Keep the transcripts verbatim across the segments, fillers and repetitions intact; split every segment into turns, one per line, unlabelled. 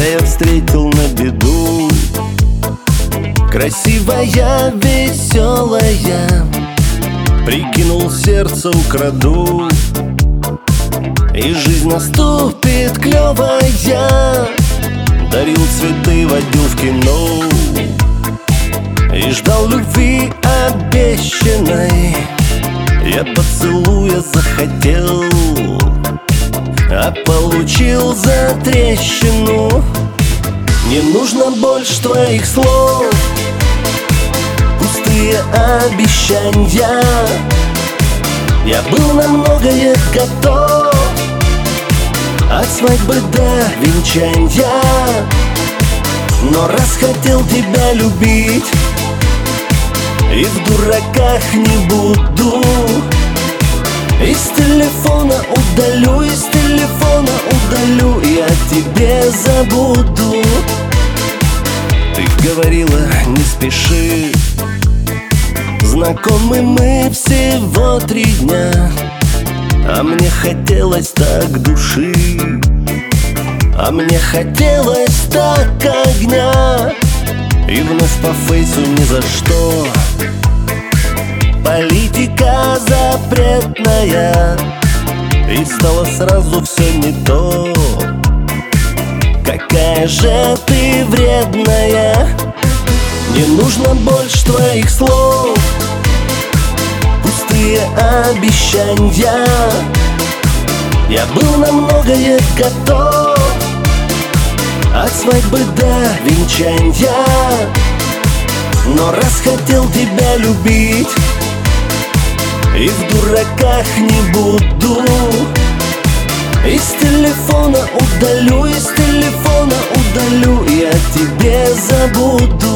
Тебя я встретил на беду. Красивая, веселая, прикинул, сердце украду, и жизнь наступит клевая. Дарил цветы, водил в кино и ждал любви обещанной. Я поцелуя захотел, а получил затрещину. Не нужно больше твоих слов, пустые обещания. Я был на многое готов, от свадьбы до венчания. Но раз хотел тебя любить, и в дураках не буду. Из телефона удалю, из телефона удалю, и о тебе забуду. Ты говорила, не спеши, знакомы мы всего три дня, а мне хотелось так души, а мне хотелось так огня. И вновь по фейсу ни за что, политика запретная, и стало сразу все не то. Какая же ты вредная. Не нужно больше твоих слов, пустые обещания. Я был на многое готов, от свадьбы до венчания. Но раз хотел тебя любить, и в дураках не буду. Из телефона удалю, из телефона удалю, и о тебе забуду.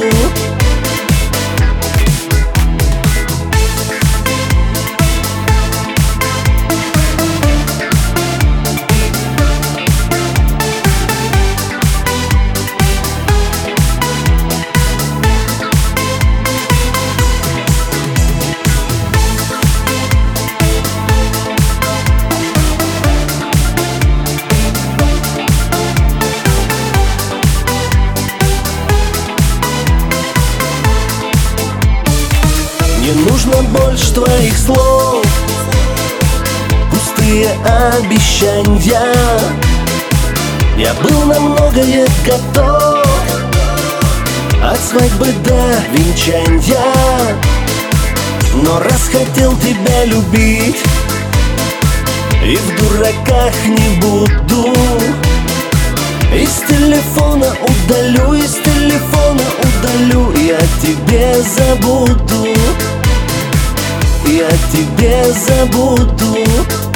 Не нужно больше твоих слов, пустые обещания. Я был на многое готов, от свадьбы до венчания. Но раз хотел тебя любить, и в дураках не буду. Из телефона удалю, из телефона удалю, и о тебе забуду, и о тебе забуду.